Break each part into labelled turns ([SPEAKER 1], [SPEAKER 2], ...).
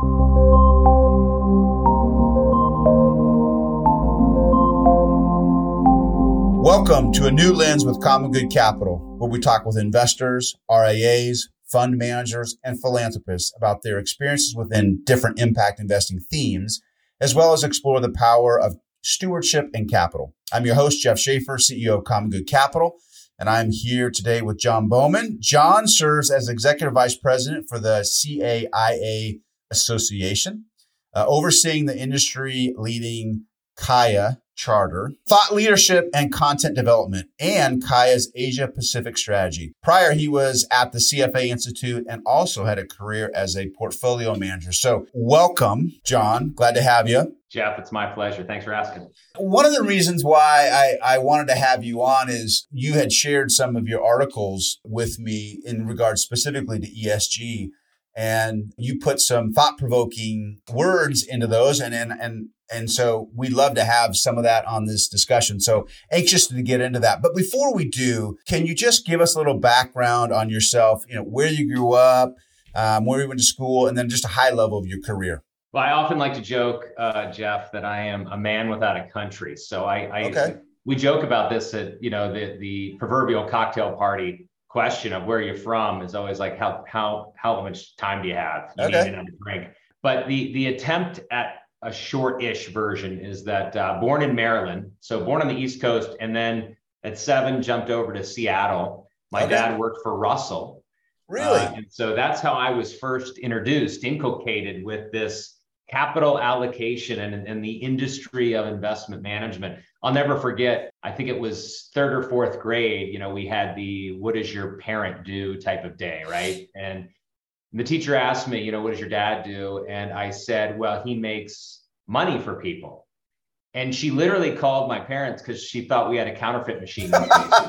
[SPEAKER 1] Welcome to A New Lens with Common Good Capital, where we talk with investors, RIAs, fund managers, and philanthropists about their experiences within different impact investing themes, as well as explore the power of stewardship and capital. I'm your host, Jeff Schaefer, CEO of Common Good Capital, and I'm here today with John Bowman. John serves as Executive Vice President for the CAIA Association, overseeing the industry-leading CAIA Charter, thought leadership and content development, and CAIA's Asia Pacific strategy. Prior, he was at the CFA Institute and also had a career as a portfolio manager. So welcome, John. Glad to have you.
[SPEAKER 2] Jeff, it's my pleasure. Thanks for asking.
[SPEAKER 1] One of the reasons why I wanted to have you on is you had shared some of your articles with me in regards specifically to ESG, and you put some thought-provoking words into those, and so we'd love to have some of that on this discussion. So anxious to get into that. But before we do, can you just give us a little background on yourself, where you grew up, where you went to school, and then just a high level of your career?
[SPEAKER 2] Well, I often like to joke, Jeff, that I am a man without a country. So we joke about this at, the proverbial cocktail party question of where you're from is always like, how much time do you have? You need another drink. But the attempt at a short-ish version is that born in Maryland, so born on the East Coast, and then at 7 jumped over to Seattle. My dad worked for Russell.
[SPEAKER 1] Really?
[SPEAKER 2] And so that's how I was first inculcated with this capital allocation and the industry of investment management. I'll never forget, I think it was 3rd or 4th grade, we had the "what does your parent do" type of day, right? And the teacher asked me, what does your dad do? And I said, well, he makes money for people. And she literally called my parents because she thought we had a counterfeit machine. So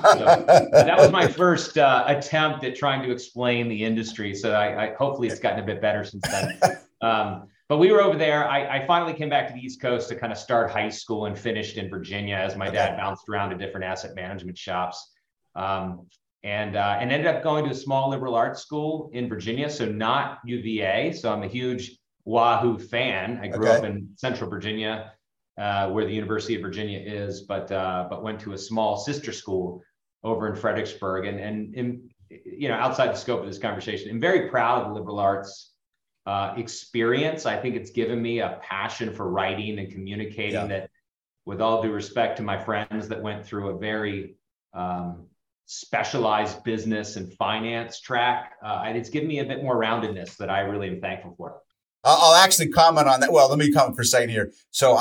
[SPEAKER 2] that was my first attempt at trying to explain the industry. So I hopefully it's gotten a bit better since then. But we were over there. I finally came back to the East Coast to kind of start high school and finished in Virginia as my dad bounced around to different asset management shops. And ended up going to a small liberal arts school in Virginia, so not UVA. So I'm a huge Wahoo fan. I grew up in Central Virginia, where the University of Virginia is, but went to a small sister school over in Fredericksburg. And outside the scope of this conversation, I'm very proud of the liberal arts experience. I think it's given me a passion for writing and communicating that, with all due respect to my friends that went through a very specialized business and finance track, and it's given me a bit more roundedness that I really am thankful for.
[SPEAKER 1] I'll actually comment on that. Well, let me comment for a second here. So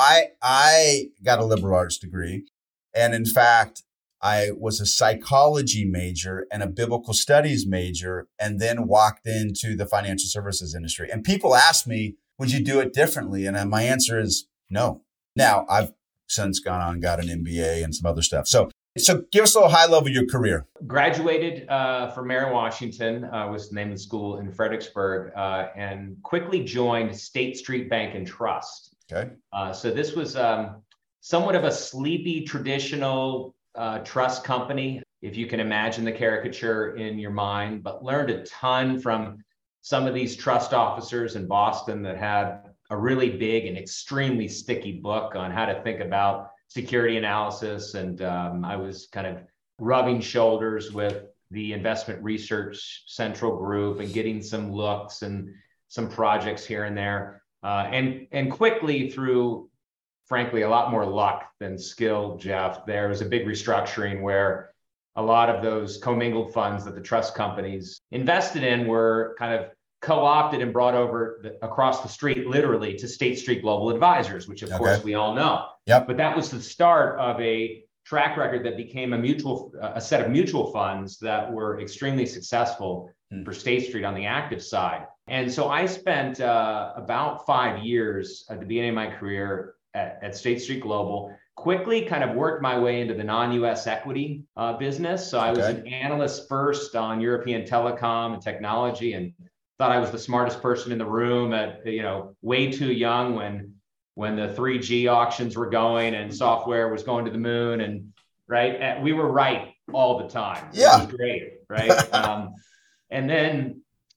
[SPEAKER 1] I got a liberal arts degree, and in fact, I was a psychology major and a biblical studies major, and then walked into the financial services industry. And people ask me, would you do it differently? And my answer is no. Now, I've since gone on and got an MBA and some other stuff. So give us a little high level of your career.
[SPEAKER 2] Graduated from Mary Washington, was the name of the school in Fredericksburg, and quickly joined State Street Bank and Trust.
[SPEAKER 1] Okay.
[SPEAKER 2] So this was somewhat of a sleepy, traditional trust company, if you can imagine the caricature in your mind, but learned a ton from some of these trust officers in Boston that had a really big and extremely sticky book on how to think about security analysis. And I was kind of rubbing shoulders with the investment research central group and getting some looks and some projects here and there. And quickly, through, frankly, a lot more luck than skill, Jeff, there was a big restructuring where a lot of those commingled funds that the trust companies invested in were kind of co-opted and brought over across the street, literally, to State Street Global Advisors, which of course we all know.
[SPEAKER 1] Yep.
[SPEAKER 2] But that was the start of a track record that became a set of mutual funds that were extremely successful for State Street on the active side. And so I spent about 5 years at the beginning of my career at State Street Global, quickly kind of worked my way into the non-US equity business. So I was an analyst first on European telecom and technology, and thought I was the smartest person in the room at, way too young when the 3G auctions were going and software was going to the moon, and we were right all the time.
[SPEAKER 1] Yeah.
[SPEAKER 2] It was great, right? And then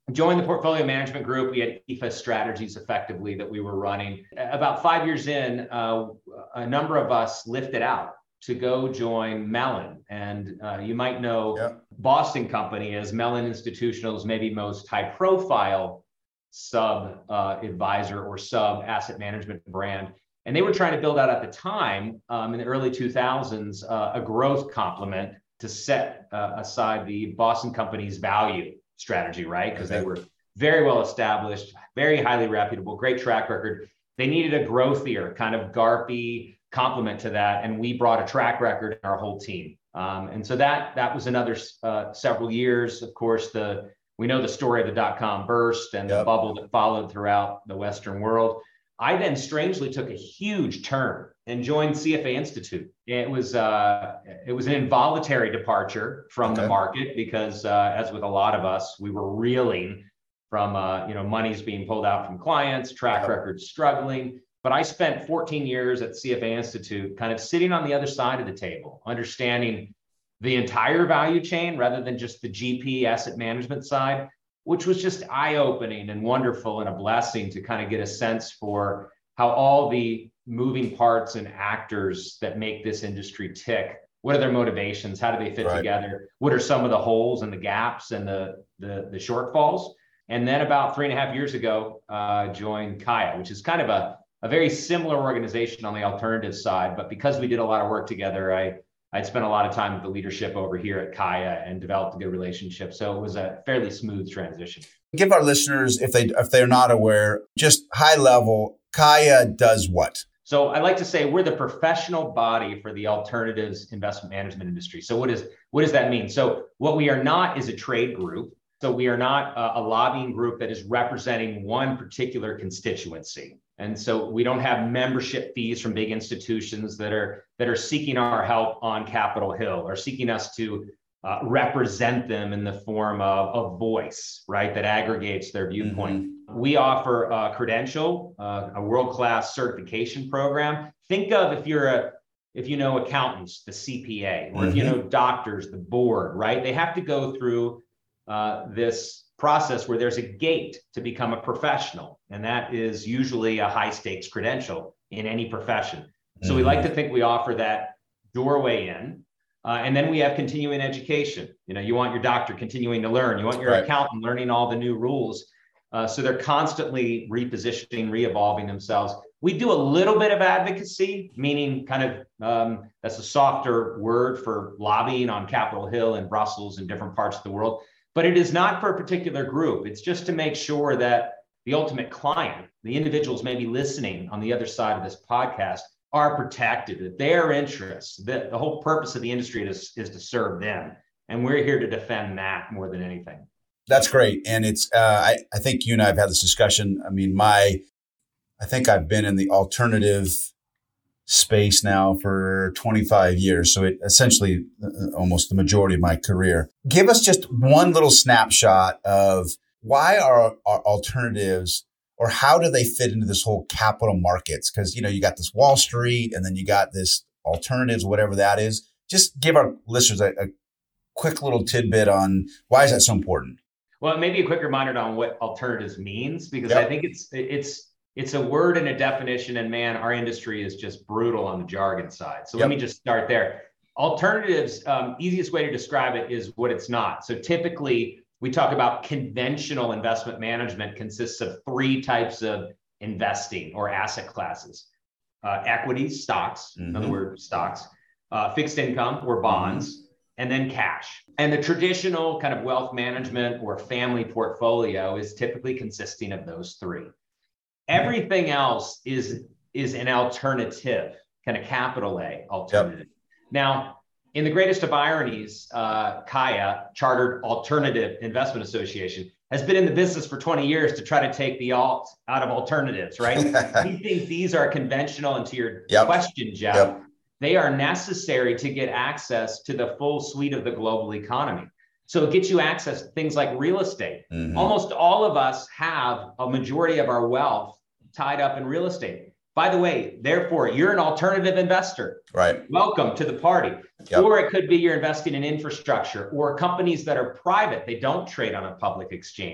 [SPEAKER 2] joined the portfolio management group. We had EFA strategies effectively that we were running. About 5 years in, a number of us lifted out to go join Mellon. And you might know Boston Company as Mellon Institutional's maybe most high profile sub advisor or sub asset management brand. And they were trying to build out at the time in the early 2000s, a growth complement to set aside the Boston Company's value strategy, right? Because they were very well established, very highly reputable, great track record. They needed a growthier kind of GARPy complement to that. And we brought a track record in our whole team. And so that was another several years. Of course, we know the story of the dot-com burst and the bubble that followed throughout the Western world. I then strangely took a huge turn and joined CFA Institute. It was an involuntary departure from the market because, as with a lot of us, we were reeling from monies being pulled out from clients, track records struggling. But I spent 14 years at CFA Institute, kind of sitting on the other side of the table, understanding the entire value chain rather than just the GP asset management side, which was just eye-opening and wonderful and a blessing to kind of get a sense for how all the moving parts and actors that make this industry tick, what are their motivations? How do they fit together? What are some of the holes and the gaps and the shortfalls? And then about 3.5 years ago, joined Kaya, which is kind of a very similar organization on the alternative side. But because we did a lot of work together, I'd spent a lot of time with the leadership over here at Kaya and developed a good relationship. So it was a fairly smooth transition.
[SPEAKER 1] Give our listeners, if they're not aware, just high level, Kaya does what?
[SPEAKER 2] So I like to say we're the professional body for the alternatives investment management industry. So what does that mean? So what we are not is a trade group. So we are not a lobbying group that is representing one particular constituency. And so we don't have membership fees from big institutions that are seeking our help on Capitol Hill or seeking us to represent them in the form of a voice, right, that aggregates their viewpoint. Mm-hmm. We offer a credential, a world-class certification program. Think of if you know accountants, the CPA, or if you know doctors, the board, right? They have to go through this process where there's a gate to become a professional, and that is usually a high stakes credential in any profession. So we like to think we offer that doorway in, and then we have continuing education. You want your doctor continuing to learn, you want your accountant learning all the new rules. So they're constantly repositioning, re-evolving themselves. We do a little bit of advocacy, meaning kind of that's a softer word for lobbying on Capitol Hill and Brussels and different parts of the world. But it is not for a particular group. It's just to make sure that the ultimate client, the individuals maybe listening on the other side of this podcast, are protected, that their interests, the whole purpose of the industry is to serve them. And we're here to defend that more than anything.
[SPEAKER 1] That's great. And it's, I think you and I have had this discussion. I mean, I think I've been in the alternative space now for 25 years. So it essentially almost the majority of my career. Give us just one little snapshot of why are alternatives, or how do they fit into this whole capital markets? Because, you got this Wall Street and then you got this alternatives, whatever that is. Just give our listeners a quick little tidbit on why is that so important?
[SPEAKER 2] Well, maybe a quick reminder on what alternatives means, because I think it's a word and a definition, and man, our industry is just brutal on the jargon side. So let me just start there. Alternatives, easiest way to describe it is what it's not. So typically we talk about conventional investment management consists of 3 types of investing or asset classes: equities, stocks, in other words, stocks, fixed income or bonds, and then cash. And the traditional kind of wealth management or family portfolio is typically consisting of those 3. Everything else is an alternative, kind of capital A alternative. Now, in the greatest of ironies, Kaya, Chartered Alternative Investment Association, has been in the business for 20 years to try to take the alt out of alternatives, right? We think these are conventional, and to your question, Jeff, they are necessary to get access to the full suite of the global economy. So it gets you access to things like real estate. Almost all of us have a majority of our wealth tied up in real estate. By the way, therefore, you're an alternative investor. Right. Welcome to the party. Or it could be you're investing in infrastructure or companies that are private. They don't trade on a public exchange.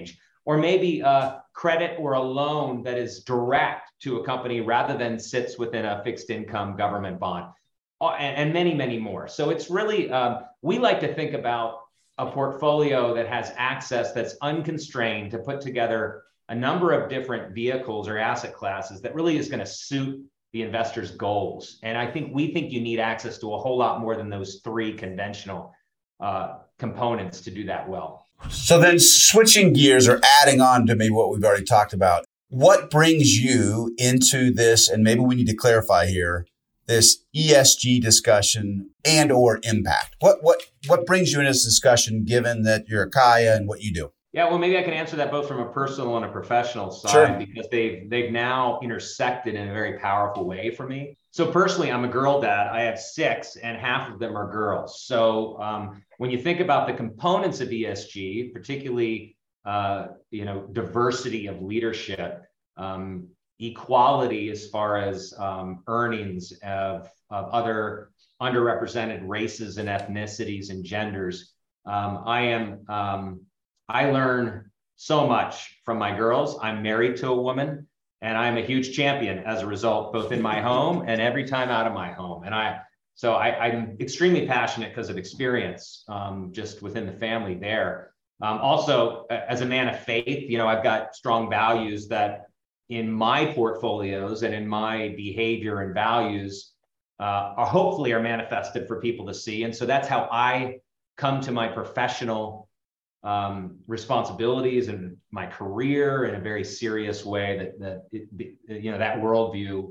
[SPEAKER 2] or maybe a credit or a loan that is direct to a company rather than sits within a fixed income government bond, and many, many more. So it's really, we like to think about a portfolio that has access that's unconstrained to put together a number of different vehicles or asset classes that really is going to suit the investor's goals. And we think you need access to a whole lot more than those three conventional components to do that well.
[SPEAKER 1] So then switching gears or adding on to maybe what we've already talked about, what brings you into this, and maybe we need to clarify here, this ESG discussion and or impact? What brings you into this discussion given that you're a Kaya and what you do?
[SPEAKER 2] Yeah, well, maybe I can answer that both from a personal and a professional side,
[SPEAKER 1] sure,
[SPEAKER 2] because they've now intersected in a very powerful way for me. So personally, I'm a girl dad. I have 6, and half of them are girls. So when you think about the components of ESG, particularly diversity of leadership, equality as far as earnings of other underrepresented races and ethnicities and genders, I learn so much from my girls. I'm married to a woman, and I'm a huge champion as a result, both in my home and every time out of my home. And I'm extremely passionate because of experience just within the family there. Also, as a man of faith, I've got strong values that in my portfolios and in my behavior and values hopefully are manifested for people to see. And so that's how I come to my professional responsibilities and my career in a very serious way that worldview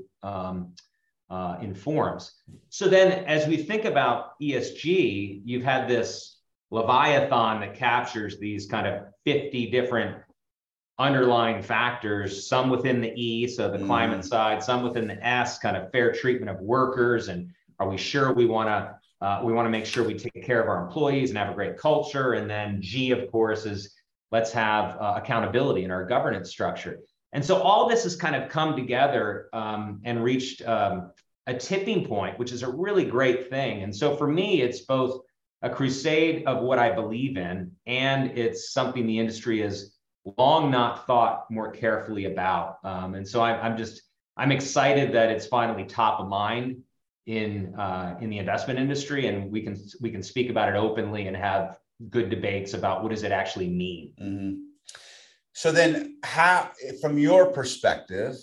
[SPEAKER 2] informs. So then as we think about ESG, you've had this Leviathan that captures these kind of 50 different underlying factors, some within the E, so the climate side, some within the S, kind of fair treatment of workers. And are we sure we want to make sure we take care of our employees and have a great culture? And then G, of course, is let's have accountability in our governance structure. And so all this has kind of come together and reached a tipping point, which is a really great thing. And so for me, it's both a crusade of what I believe in, and it's something the industry has long not thought more carefully about. And so I'm excited that it's finally top of mind in the investment industry, and we can speak about it openly and have good debates about what does it actually mean.
[SPEAKER 1] Mm-hmm. So then how, from your perspective,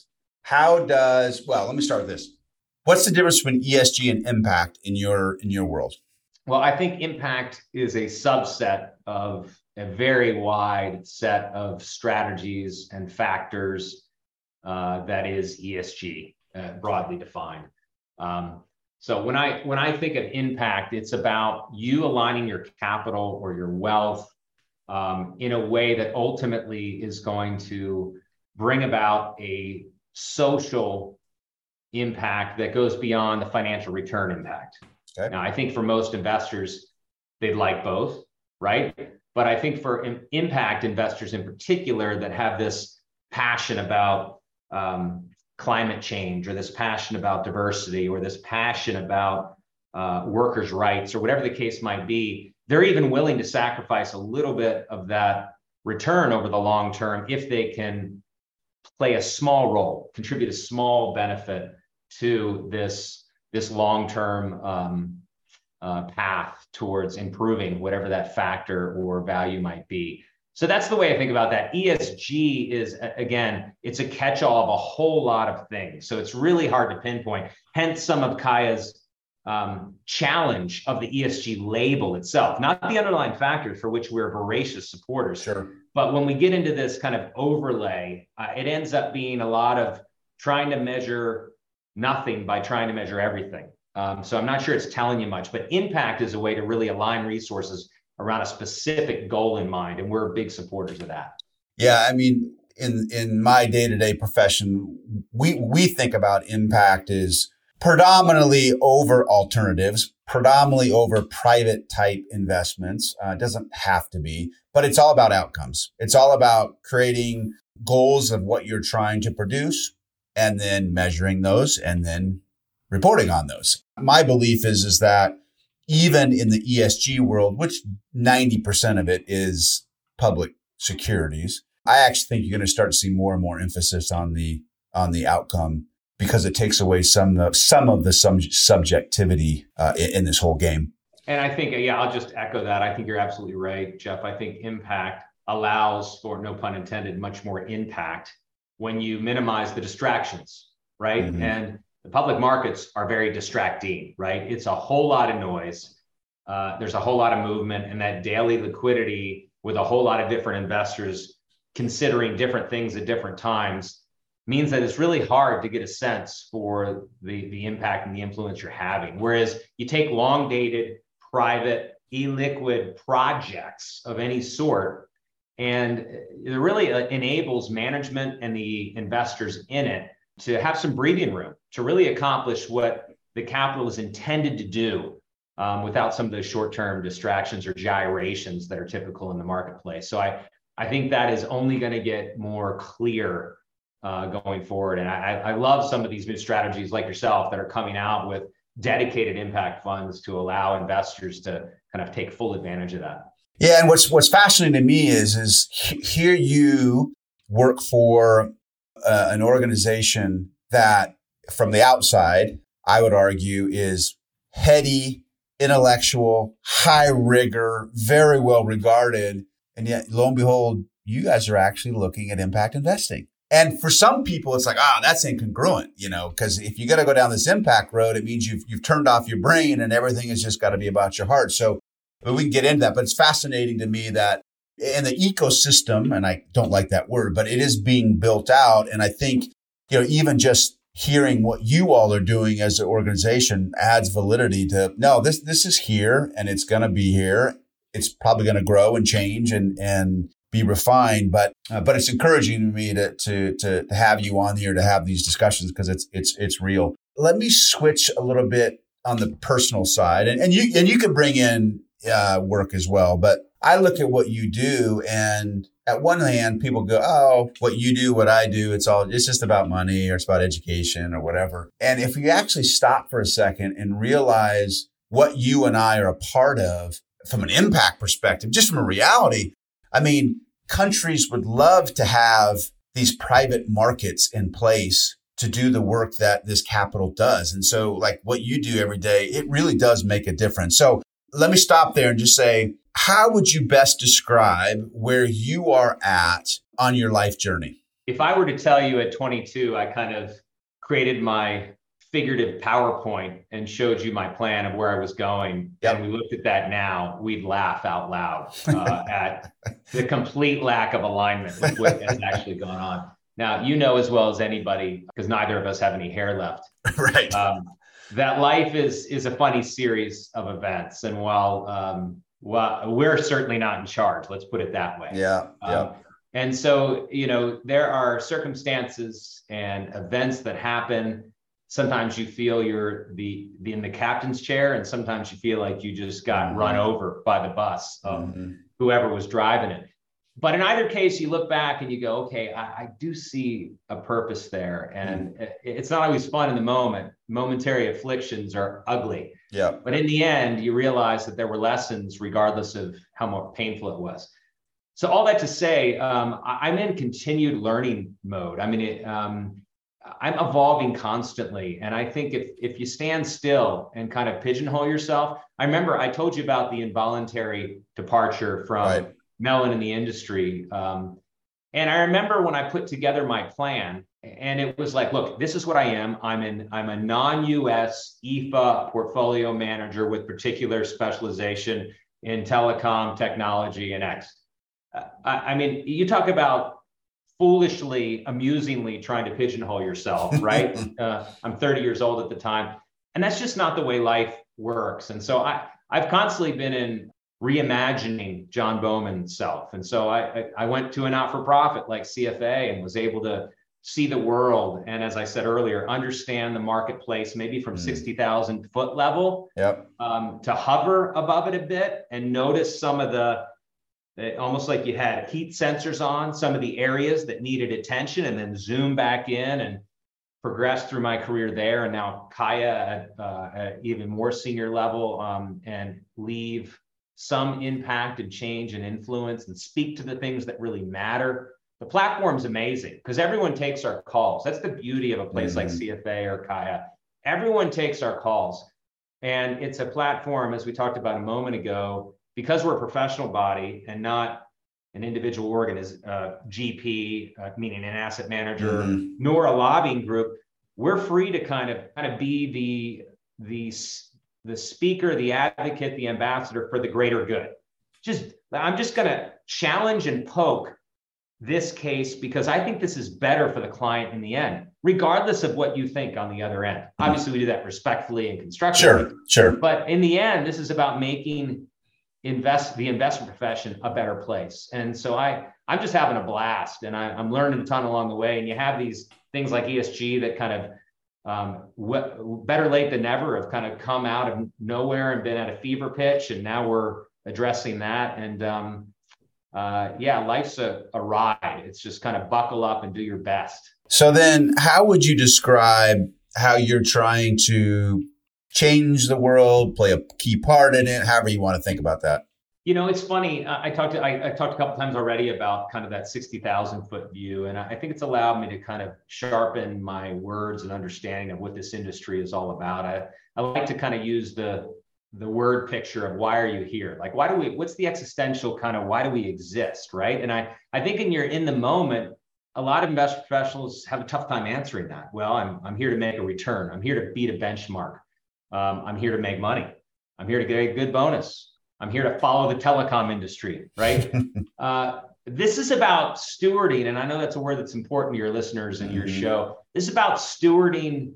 [SPEAKER 1] let me start with this. What's the difference between ESG and impact in your world?
[SPEAKER 2] Well, I think impact is a subset of a very wide set of strategies and factors that is ESG, broadly defined. So when I think of impact, it's about you aligning your capital or your wealth in a way that ultimately is going to bring about a social impact that goes beyond the financial return impact. Okay. Now, I think for most investors, they'd like both, right? But I think for impact investors in particular that have this passion about climate change, or this passion about diversity, or this passion about workers' rights, or whatever the case might be, they're even willing to sacrifice a little bit of that return over the long term if they can play a small role, contribute a small benefit to this long-term path towards improving whatever that factor or value might be. So that's the way I think about that. ESG is, again, it's a catch-all of a whole lot of things. So it's really hard to pinpoint, hence some of Kaya's challenge of the ESG label itself, not the underlying factors for which we're voracious supporters.
[SPEAKER 1] Sure.
[SPEAKER 2] But when we get into this kind of overlay, it ends up being a lot of trying to measure nothing by trying to measure everything. So I'm not sure it's telling you much, but impact is a way to really align resources around a specific goal in mind. And we're big supporters of that.
[SPEAKER 1] Yeah. I mean, in my day-to-day profession, we think about impact as predominantly over alternatives, predominantly over private type investments. It doesn't have to be, but it's all about outcomes. It's all about creating goals of what you're trying to produce and then measuring those and then reporting on those. My belief is that even in the ESG world, which 90% of it is public securities, I actually think you're going to start to see more and more emphasis on the outcome because it takes away some of the subjectivity in this whole game.
[SPEAKER 2] And I think, yeah, I'll just echo that. I think you're absolutely right, Jeff. I think impact allows for, no pun intended, much more impact when you minimize the distractions, right? Mm-hmm. And the public markets are very distracting, right? It's a whole lot of noise. There's a whole lot of movement, and that daily liquidity with a whole lot of different investors considering different things at different times means that it's really hard to get a sense for the impact and the influence you're having. Whereas you take long dated, private, illiquid projects of any sort, and it really enables management and the investors in it to have some breathing room to really accomplish what the capital is intended to do without some of those short-term distractions or gyrations that are typical in the marketplace. So I think that is only going to get more clear going forward. And I love some of these new strategies like yourself that are coming out with dedicated impact funds to allow investors to kind of take full advantage of that.
[SPEAKER 1] Yeah, and what's fascinating to me is here you work for an organization that, from the outside, I would argue is heady, intellectual, high rigor, very well regarded, and yet, lo and behold, you guys are actually looking at impact investing. And for some people, it's like, that's incongruent, because if you got to go down this impact road, it means you've turned off your brain and everything has just got to be about your heart. So we can get into that, but it's fascinating to me that in the ecosystem, and I don't like that word, but it is being built out. And I think, even just hearing what you all are doing as an organization adds validity to, no, this is here and it's going to be here. It's probably going to grow and change and be refined, but it's encouraging to me to have you on here to have these discussions because it's real. Let me switch a little bit on the personal side, and you can bring in work as well. But I look at what you do, and at one hand, people go, "Oh, what you do, what I do, it's just about money, or it's about education, or whatever." And if you actually stop for a second and realize what you and I are a part of from an impact perspective, just from a reality. I mean, countries would love to have these private markets in place to do the work that this capital does. And so like what you do every day, it really does make a difference. So let me stop there and just say, how would you best describe where you are at on your life journey?
[SPEAKER 2] If I were to tell you at 22, I kind of created my figurative PowerPoint and showed you my plan of where I was going, yep. And we looked at that now, we'd laugh out loud at the complete lack of alignment with what has actually gone on. Now, as well as anybody, because neither of us have any hair left,
[SPEAKER 1] right?
[SPEAKER 2] That life is a funny series of events, and while we're certainly not in charge, let's put it that way.
[SPEAKER 1] Yeah.
[SPEAKER 2] And so, there are circumstances and events that happen. Sometimes you feel you're in the captain's chair, and sometimes you feel like you just got run over by the bus of whoever was driving it. But in either case, you look back and you go, okay, I do see a purpose there. And it's not always fun in the moment. Momentary afflictions are ugly.
[SPEAKER 1] Yeah.
[SPEAKER 2] But in the end, you realize that there were lessons regardless of how more painful it was. So all that to say, I'm in continued learning mode. I mean, I'm evolving constantly. And I think if you stand still and kind of pigeonhole yourself, I remember I told you about the involuntary departure from Mellon in the industry. And I remember when I put together my plan, and it was like, look, this is what I am. I'm a non-US IFA portfolio manager with particular specialization in telecom, technology, and X. I mean, you talk about foolishly, amusingly trying to pigeonhole yourself, right? I'm 30 years old at the time, and that's just not the way life works. And so I've constantly been in reimagining John Bowman's self. And so I went to a not-for-profit like CFA and was able to see the world. And as I said earlier, understand the marketplace, maybe from 60,000 foot level, to hover above it a bit and notice some of the almost like you had heat sensors on some of the areas that needed attention, and then zoom back in and progress through my career there. And now Kaya at even more senior level, and leave some impact and change and influence and speak to the things that really matter, The platform's amazing because everyone takes our calls. That's the beauty of a place like CFA or Kaya. Everyone takes our calls. And it's a platform, as we talked about a moment ago, because we're a professional body and not an individual GP, meaning an asset manager, nor a lobbying group. We're free to kind of be the speaker, the advocate, the ambassador for the greater good. I'm just going to challenge and poke this case because I think this is better for the client in the end, regardless of what you think on the other end. Obviously, we do that respectfully and constructively.
[SPEAKER 1] Sure.
[SPEAKER 2] But in the end, this is about making the investment profession a better place. And so I'm just having a blast, and I'm learning a ton along the way. And you have these things like ESG that kind of better late than never have kind of come out of nowhere and been at a fever pitch, and now we're addressing that. And life's a ride. It's just kind of buckle up and do your best.
[SPEAKER 1] So then how would you describe how you're trying to change the world, play a key part in it, however you want to think about that?
[SPEAKER 2] You know, it's funny. I talked a couple times already about kind of that 60,000 foot view. And I think it's allowed me to kind of sharpen my words and understanding of what this industry is all about. I like to kind of use the word picture of why are you here? Like, what's the existential kind of, why do we exist, right? And I think in the moment, a lot of investment professionals have a tough time answering that. Well, I'm here to make a return. I'm here to beat a benchmark. I'm here to make money. I'm here to get a good bonus. I'm here to follow the telecom industry, right? This is about stewarding, and I know that's a word that's important to your listeners and your show. This is about stewarding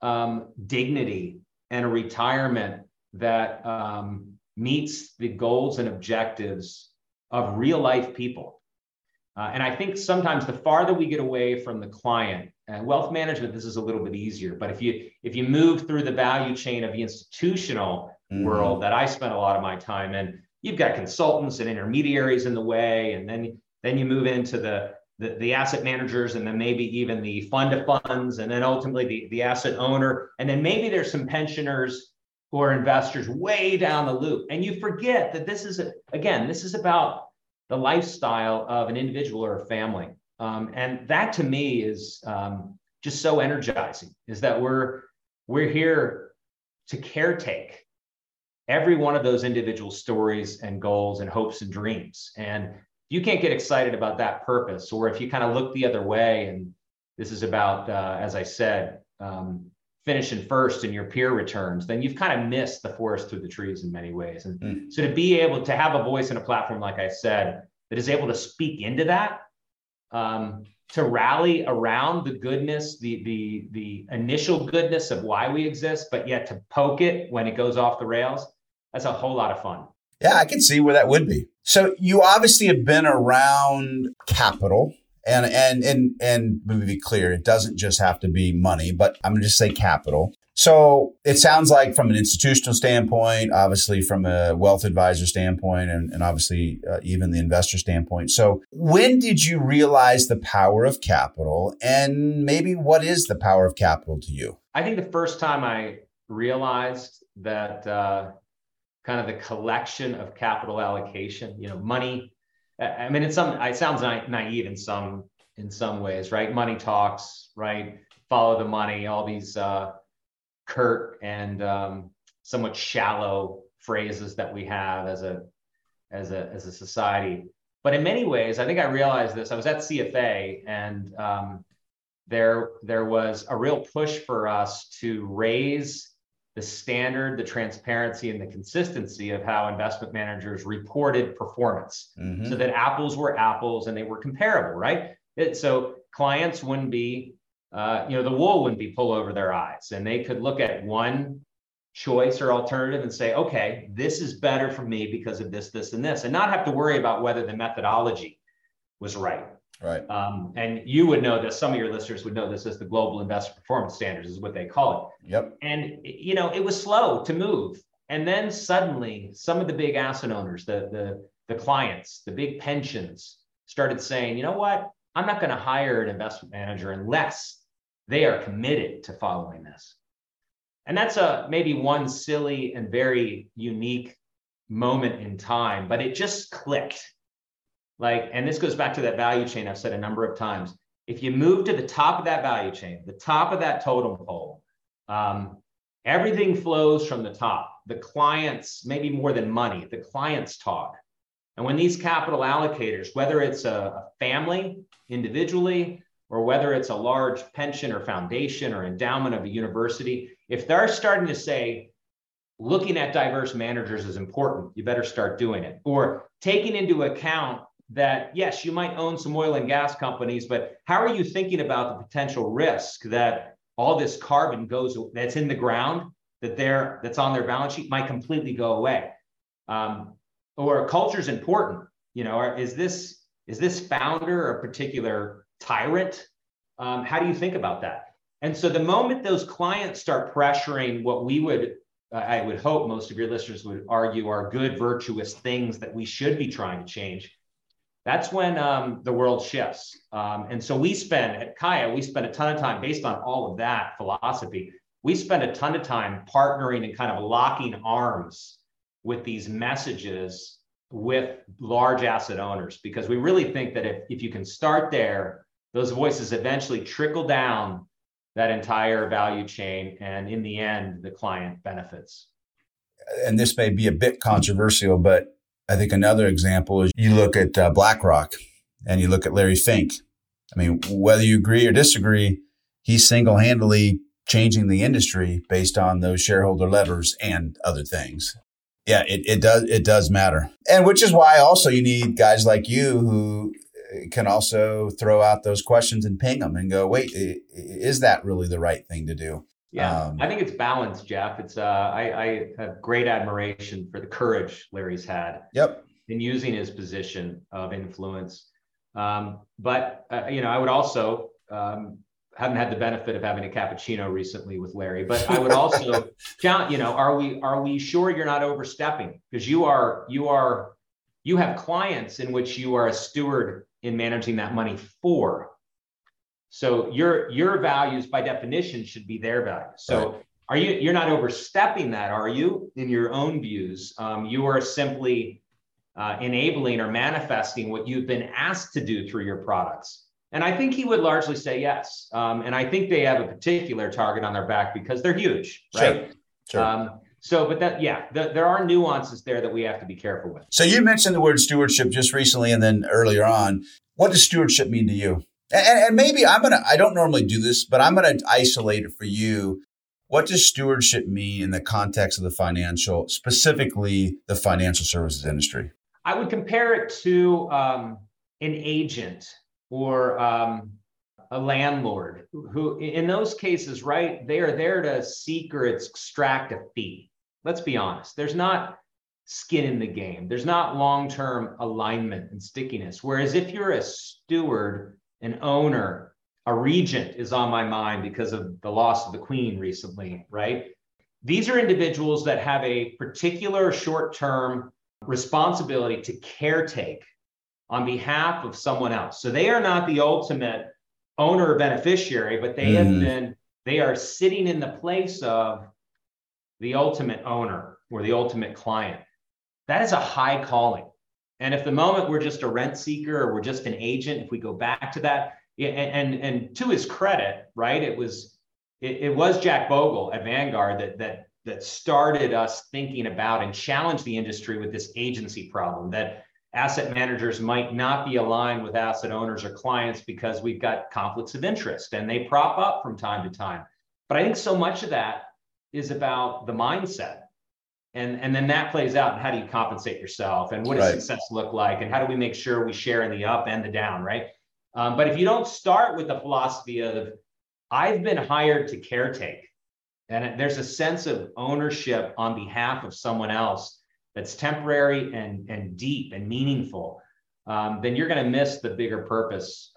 [SPEAKER 2] dignity and a retirement that meets the goals and objectives of real life people. And I think sometimes the farther we get away from the client, and wealth management, this is a little bit easier. But if you move through the value chain of the institutional world that I spent a lot of my time in, you've got consultants and intermediaries in the way, and then you move into the asset managers, and then maybe even the fund of funds, and then ultimately the asset owner, and then maybe there's some pensioners who are investors way down the loop. And you forget that this is about the lifestyle of an individual or a family. And that to me is just so energizing, is that we're here to caretake every one of those individual stories and goals and hopes and dreams. And you can't get excited about that purpose, or if you kind of look the other way, and this is about, as I said, finishing first in your peer returns, then you've kind of missed the forest through the trees in many ways. And so to be able to have a voice and a platform, like I said, that is able to speak into that, to rally around the goodness, the initial goodness of why we exist, but yet to poke it when it goes off the rails, that's a whole lot of fun.
[SPEAKER 1] Yeah, I can see where that would be. So you obviously have been around capital. And let me be clear, it doesn't just have to be money, but I'm going to just say capital. So it sounds like from an institutional standpoint, obviously from a wealth advisor standpoint, and obviously even the investor standpoint. So when did you realize the power of capital, and maybe what is the power of capital to you?
[SPEAKER 2] I think the first time I realized that kind of the collection of capital allocation, money, I mean, it sounds naive in some ways, right? Money talks, right? Follow the money, all these curt and somewhat shallow phrases that we have as a society. But in many ways, I think I realized this. I was at CFA, and there was a real push for us to raise the standard, the transparency, and the consistency of how investment managers reported performance, so that apples were apples and they were comparable, right? So clients wouldn't be, the wool wouldn't be pulled over their eyes, and they could look at one choice or alternative and say, okay, this is better for me because of this, this, and this, and not have to worry about whether the methodology was right.
[SPEAKER 1] Right.
[SPEAKER 2] And you would know this, some of your listeners would know this as the Global Investor Performance Standards is what they call it.
[SPEAKER 1] Yep.
[SPEAKER 2] And, it was slow to move. And then suddenly some of the big asset owners, the clients, the big pensions started saying, you know what, I'm not going to hire an investment manager unless they are committed to following this. And that's maybe one silly and very unique moment in time, but it just clicked. Like, and this goes back to that value chain I've said a number of times. If you move to the top of that value chain, the top of that totem pole, everything flows from the top. The clients, maybe more than money, the clients talk. And when these capital allocators, whether it's a family individually, or whether it's a large pension or foundation or endowment of a university, if they're starting to say, looking at diverse managers is important, you better start doing it. Or taking into account that, yes, you might own some oil and gas companies, but how are you thinking about the potential risk that all this carbon that's in the ground, that's on their balance sheet might completely go away? Or culture is important. Is this founder a particular tyrant? How do you think about that? And so the moment those clients start pressuring what I would hope most of your listeners would argue are good, virtuous things that we should be trying to change, that's when the world shifts. And so at Kaya, we spend a ton of time based on all of that philosophy. We spend a ton of time partnering and kind of locking arms with these messages with large asset owners, because we really think that if you can start there, those voices eventually trickle down that entire value chain. And in the end, the client benefits.
[SPEAKER 1] And this may be a bit controversial, but I think another example is you look at BlackRock and you look at Larry Fink. I mean, whether you agree or disagree, he's single-handedly changing the industry based on those shareholder letters and other things. Yeah, it does matter. And which is why also you need guys like you who can also throw out those questions and ping them and go, wait, is that really the right thing to do?
[SPEAKER 2] Yeah, I think it's balanced, Jeff. It's I have great admiration for the courage Larry's had in using his position of influence. But I would also haven't had the benefit of having a cappuccino recently with Larry, but I would also, are we sure you're not overstepping? Because you have clients in which you are a steward in managing that money for. So your values by definition should be their values. So you're not overstepping that, are you? In your own views, you are simply enabling or manifesting what you've been asked to do through your products. And I think he would largely say yes. And I think they have a particular target on their back because they're huge, right?
[SPEAKER 1] Sure.
[SPEAKER 2] There are nuances there that we have to be careful with.
[SPEAKER 1] So you mentioned the word stewardship just recently and then earlier on. What does stewardship mean to you? And maybe I don't normally do this, but I'm going to isolate it for you. What does stewardship mean in the context of specifically the financial services industry?
[SPEAKER 2] I would compare it to an agent or a landlord who, in those cases, right, they are there to seek or extract a fee. Let's be honest. There's not skin in the game. There's not long-term alignment and stickiness. Whereas if you're a steward, an owner, a regent is on my mind because of the loss of the Queen recently, right? These are individuals that have a particular short-term responsibility to caretake on behalf of someone else. So they are not the ultimate owner or beneficiary, but they are sitting in the place of the ultimate owner or the ultimate client. That is a high calling. And if the moment we're just a rent seeker or we're just an agent, if we go back to that, and to his credit, right, it was Jack Bogle at Vanguard that started us thinking about and challenged the industry with this agency problem, that asset managers might not be aligned with asset owners or clients because we've got conflicts of interest and they prop up from time to time. But I think so much of that is about the mindset. And then that plays out in how do you compensate yourself and what does success look like and how do we make sure we share in the up and the down, right? But if you don't start with the philosophy of I've been hired to caretake, and there's a sense of ownership on behalf of someone else that's temporary and deep and meaningful, then you're going to miss the bigger purpose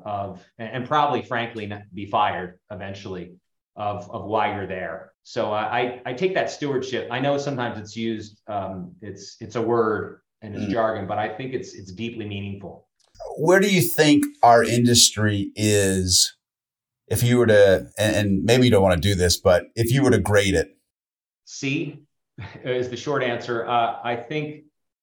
[SPEAKER 2] and probably, frankly, be fired eventually of why you're there. So I take that stewardship. I know sometimes it's used, it's a word and it's jargon, but I think it's deeply meaningful.
[SPEAKER 1] Where do you think our industry is, if you were to, and maybe you don't want to do this, but if you were to grade it?
[SPEAKER 2] C is the short answer. I think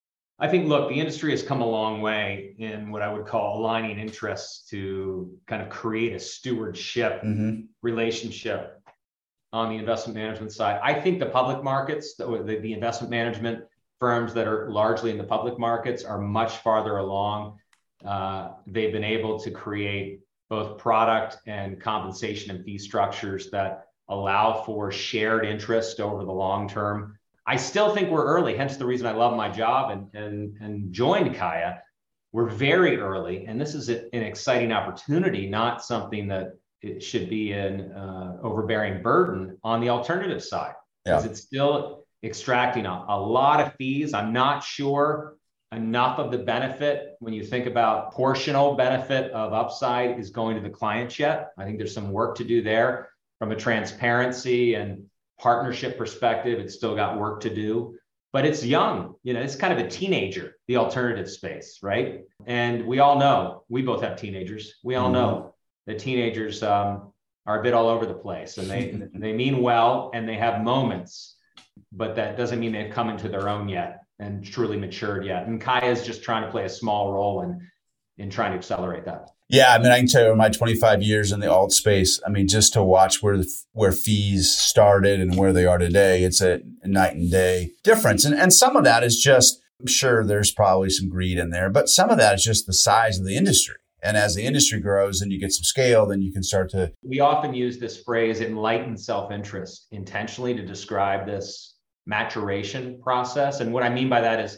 [SPEAKER 2] I think, look, the industry has come a long way in what I would call aligning interests to kind of create a stewardship relationship on the investment management side. I think the public markets, the investment management firms that are largely in the public markets are much farther along. They've been able to create both product and compensation and fee structures that allow for shared interest over the long term. I still think we're early, hence the reason I love my job and joined Kaya. We're very early, and this is an exciting opportunity, not something that it should be an overbearing burden on the alternative side, because it's still extracting a lot of fees. I'm not sure enough of the benefit, when you think about portional benefit of upside, is going to the clients yet. I think there's some work to do there from a transparency and partnership perspective. It's still got work to do, but it's young. It's kind of a teenager, the alternative space, right? And we all know, we both have teenagers. We all know that teenagers are a bit all over the place, and they mean well, and they have moments, but that doesn't mean they've come into their own yet and truly matured yet. And Kaya is just trying to play a small role in trying to accelerate that.
[SPEAKER 1] Yeah, I mean, I can tell you in my 25 years in the alt space, I mean, just to watch where fees started and where they are today, it's a night and day difference. And some of that is just, I'm sure there's probably some greed in there, but some of that is just the size of the industry. And as the industry grows and you get some scale, then you can start to...
[SPEAKER 2] We often use this phrase, enlightened self-interest, intentionally to describe this maturation process. And what I mean by that is,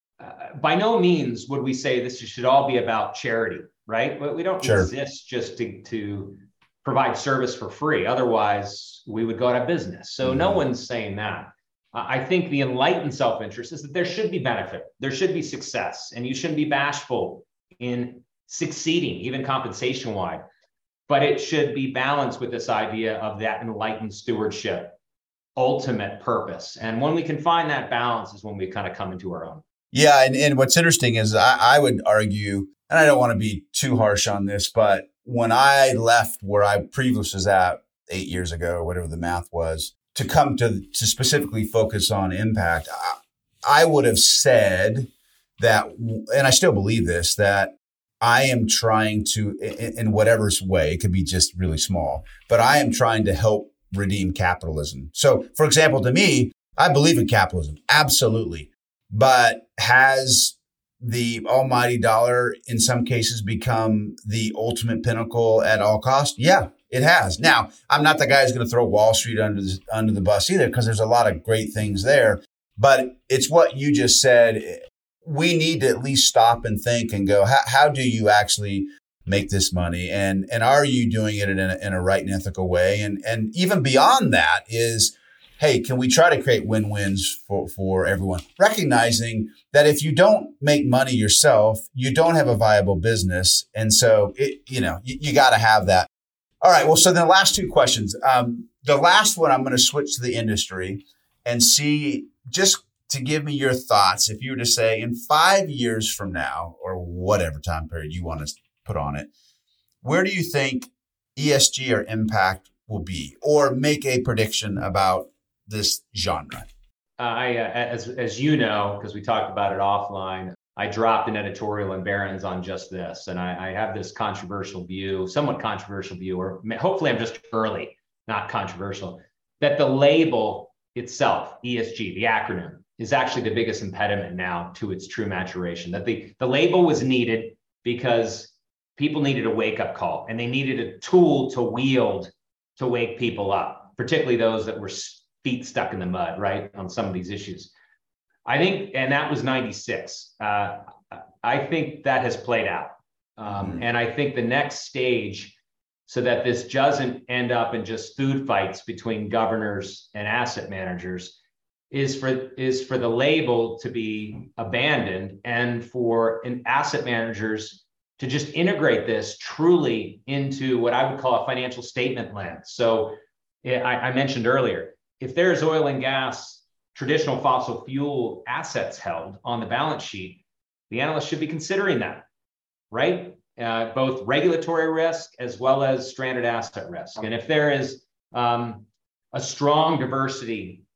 [SPEAKER 2] by no means would we say this should all be about charity, right? We don't exist just to provide service for free. Otherwise, we would go out of business. So no one's saying that. I think the enlightened self-interest is that there should be benefit. There should be success. And you shouldn't be bashful in succeeding, even compensation-wise. But it should be balanced with this idea of that enlightened stewardship, ultimate purpose. And when we can find that balance is when we kind of come into our own.
[SPEAKER 1] Yeah. And what's interesting is I would argue, and I don't want to be too harsh on this, but when I left where I previously was at 8 years ago, or whatever the math was, to come to specifically focus on impact, I would have said that, and I still believe this, that I am trying to, in whatever way, it could be just really small, but I am trying to help redeem capitalism. So, for example, to me, I believe in capitalism, absolutely. But has the almighty dollar in some cases become the ultimate pinnacle at all costs? Yeah, it has. Now, I'm not the guy who's going to throw Wall Street under the bus either, because there's a lot of great things there. But it's what you just said. We need to at least stop and think and go, how do you actually make this money? And are you doing it in a right and ethical way? And even beyond that is, hey, can we try to create win-wins for everyone? Recognizing that if you don't make money yourself, you don't have a viable business. And so, you got to have that. All right. Well, so the last two questions. The last one, I'm going to switch to the industry and see, just to give me your thoughts. If you were to say in 5 years from now, or whatever time period you want to put on it, where do you think ESG or impact will be, or make a prediction about this genre?
[SPEAKER 2] As you know, because we talked about it offline, I dropped an editorial in Barron's on just this. And I have this somewhat controversial view, or hopefully I'm just early, not controversial, that the label itself, ESG, the acronym, is actually the biggest impediment now to its true maturation. That the label was needed because people needed a wake-up call, and they needed a tool to wield to wake people up, particularly those that were feet stuck in the mud, right, on some of these issues. I think, and that was 96. I think that has played out. And I think the next stage, so that this doesn't end up in just food fights between governors and asset managers, is for the label to be abandoned, and for asset managers to just integrate this truly into what I would call a financial statement lens. So I mentioned earlier, if there's oil and gas, traditional fossil fuel assets held on the balance sheet, the analyst should be considering that, right? Both regulatory risk as well as stranded asset risk. And if there is a strong diversity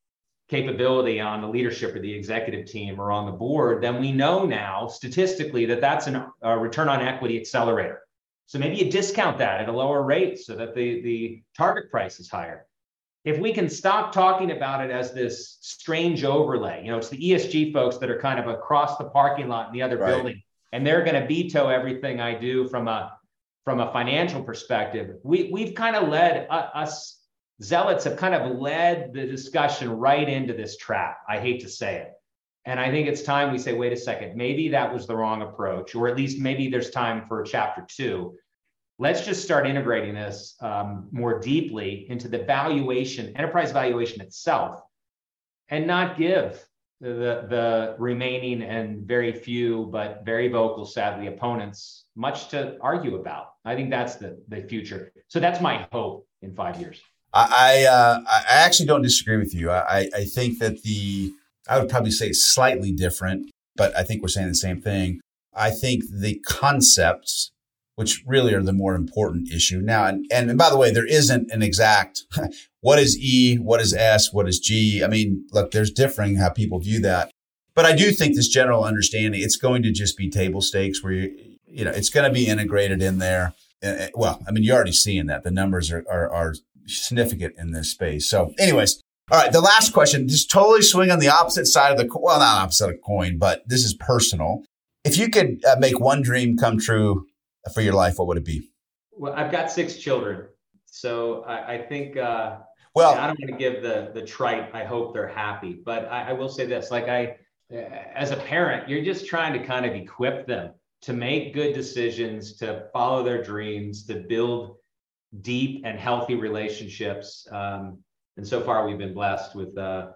[SPEAKER 2] capability on the leadership or the executive team or on the board, then we know now statistically that that's a return on equity accelerator. So maybe you discount that at a lower rate so that the target price is higher. If we can stop talking about it as this strange overlay, it's the ESG folks that are kind of across the parking lot in the other building, and they're going to veto everything I do from a financial perspective. We've kind of led us zealots have kind of led the discussion right into this trap. I hate to say it. And I think it's time we say, wait a second, maybe that was the wrong approach, or at least maybe there's time for chapter 2. Let's just start integrating this more deeply into the valuation, enterprise valuation itself, and not give the remaining and very few, but very vocal, sadly, opponents much to argue about. I think that's the future. So that's my hope in 5 years.
[SPEAKER 1] I actually don't disagree with you. I think that I would probably say it's slightly different, but I think we're saying the same thing. I think the concepts, which really are the more important issue now, and by the way, there isn't an exact what is E, what is S, what is G. I mean, look, there's differing how people view that. But I do think this general understanding, it's going to just be table stakes where it's going to be integrated in there. Well, I mean, you're already seeing that the numbers are significant in this space. So anyways, all right, the last question, just totally swing on the opposite side of not opposite of the coin, but this is personal. If you could make one dream come true for your life, what would it be?
[SPEAKER 2] Well, I've got 6 children. So I think, I don't want to give the trite, I hope they're happy, but I will say this, as a parent, you're just trying to kind of equip them to make good decisions, to follow their dreams, to build deep and healthy relationships. And so far we've been blessed with, the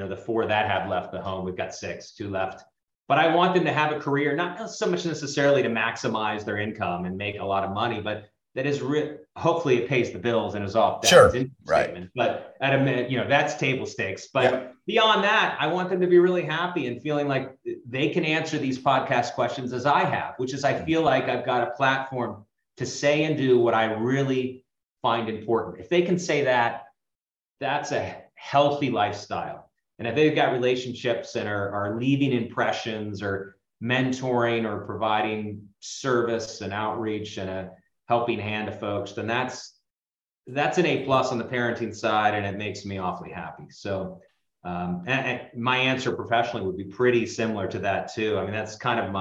[SPEAKER 2] 4 that have left the home. We've got 6, 2 left. But I want them to have a career, not so much necessarily to maximize their income and make a lot of money, but that is hopefully it pays the bills and is off that statement. But at a minute, that's table stakes. But beyond that, I want them to be really happy and feeling like they can answer these podcast questions as I have, which is I feel like I've got a platform to say and do what I really find important. If they can say that, that's a healthy lifestyle. And if they've got relationships and are leaving impressions or mentoring or providing service and outreach and a helping hand to folks, then that's an A+ on the parenting side, and it makes me awfully happy. So and my answer professionally would be pretty similar to that too. I mean, that's kind of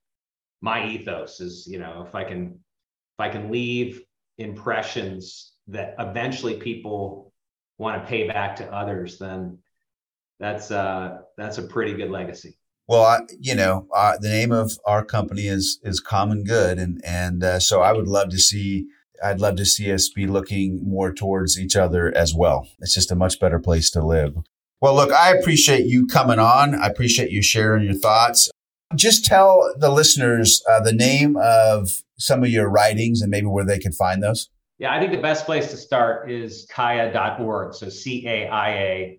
[SPEAKER 2] my ethos is, if I can leave impressions that eventually people want to pay back to others, then that's a pretty good legacy.
[SPEAKER 1] Well, the name of our company is Common Good, and so I'd love to see us be looking more towards each other as well. It's just a much better place to live. Well, look, I appreciate you coming on. I appreciate you sharing your thoughts. Just tell the listeners the name of some of your writings and maybe where they can find those.
[SPEAKER 2] Yeah, I think the best place to start is caia.org. So CAIA.org.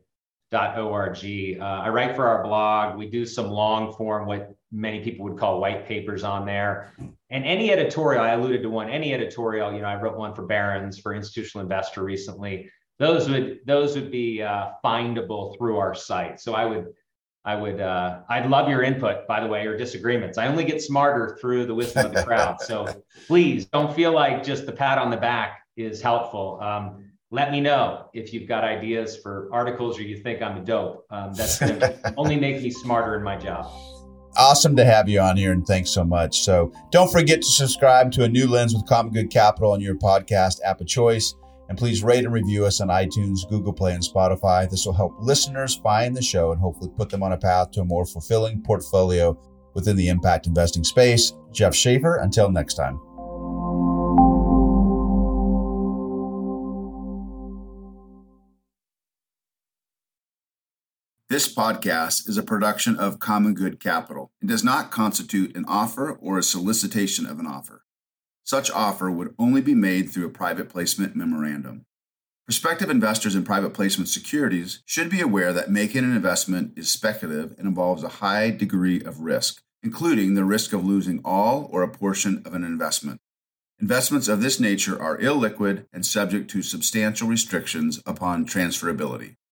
[SPEAKER 2] I write for our blog. We do some long form, what many people would call white papers on there. And any editorial, I alluded to one, any editorial, I wrote one for Barron's, for Institutional Investor recently. Those would be findable through our site. So I'd love your input, by the way, or disagreements. I only get smarter through the wisdom of the crowd. So please don't feel like just the pat on the back is helpful. Let me know if you've got ideas for articles or you think I'm a dope. That's going to only make me smarter in my job.
[SPEAKER 1] Awesome to have you on here, and thanks so much. So don't forget to subscribe to A New Lens with Common Good Capital on your podcast app of choice. And please rate and review us on iTunes, Google Play, and Spotify. This will help listeners find the show and hopefully put them on a path to a more fulfilling portfolio within the impact investing space. Jeff Schaefer, until next time. This podcast is a production of Common Good Capital and does not constitute an offer or a solicitation of an offer. Such offer would only be made through a private placement memorandum. Prospective investors in private placement securities should be aware that making an investment is speculative and involves a high degree of risk, including the risk of losing all or a portion of an investment. Investments of this nature are illiquid and subject to substantial restrictions upon transferability.